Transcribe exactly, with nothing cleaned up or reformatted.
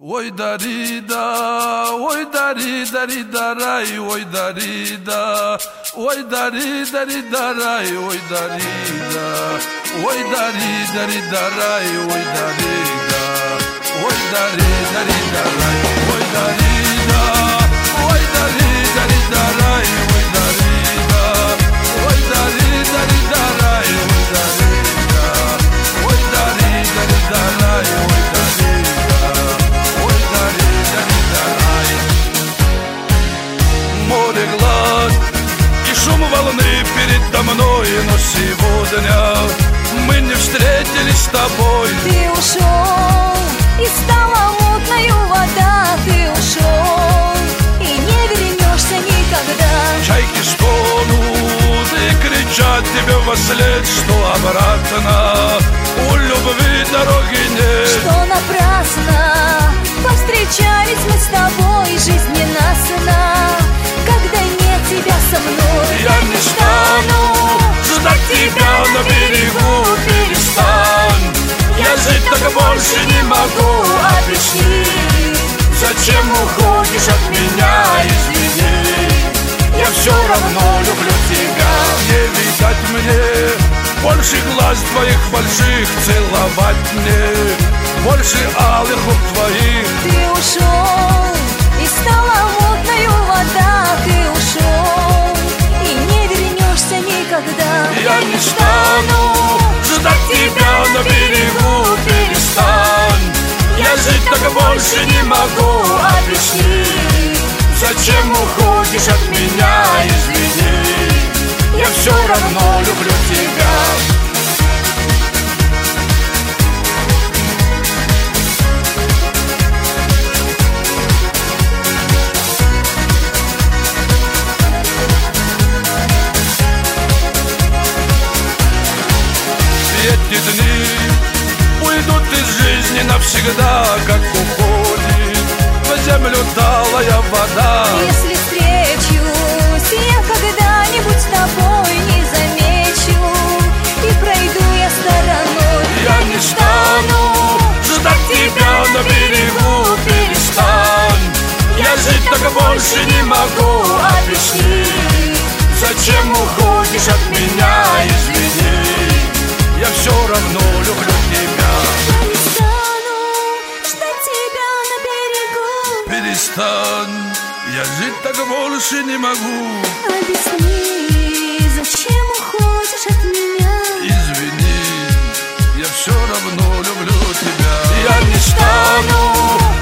Ой, дарида, ой, дари, дари, дарай, ой, дарида, ой, дари, дари, дарай, ой, дарида, ой, дари, дари, дарай, ой, дарида, ой, дари, дари, дарай, ой, дарида, ой, дари, дари, дарай, ой, дарида, ой, дари, дари, дарай, ой, дарида, ой, дари, дари, дарай, ой, дарида. Море глад и шум волны передо мной, но сегодня мы не встретились с тобой. Ты ушел, и стала мутною вода. Ты ушел, и не вернешься никогда. Чайки стонут и кричат тебе вослед, что обратно у любви дороги нет. Что напрасно повстречались мы с тобой, жизнь ненастна, когда нет тебя со мной. Я не стану ждать тебя на берегу, перестань. Я жить так больше не могу, объясни, зачем уходишь от меня, извини. Я все равно люблю тебя. Не видать мне больше глаз твоих больших, целовать мне больше алых губ твоих. Ты ушел, и стала мутною вода. Ты ушел, и не вернешься никогда. Я не стану ждать тебя на берегу, перестань. Я жить так больше не могу, объясни, зачем уходишь от меня, извини. Я все равно люблю тебя. Эти дни уйдут из жизни навсегда, как уходит в землю талая вода. Если встречусь я когда-нибудь с тобой, не замечу и пройду я стороной. Я не стану ждать тебя на берегу, перестань. Я жить так больше не могу, объясни, зачем уходишь от меня, извини. Я все равно люблю тебя. Я не стану ждать тебя на берегу. Перестань, я жить так больше не могу. Объясни, зачем уходишь от меня. Извини, я все равно люблю тебя. Я не стану